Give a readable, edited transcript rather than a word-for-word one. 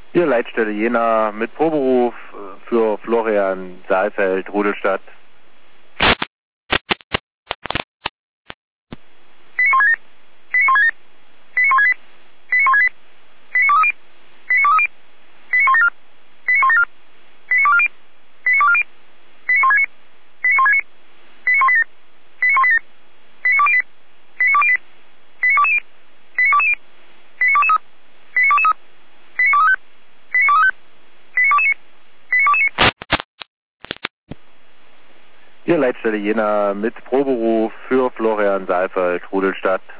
Hier Leitstelle Jena mit Proberuf für Florian Saalfeld, Rudelstadt. Hier Leitstelle Jena mit Proberuf für Florian Saalfeld, Rudelstadt.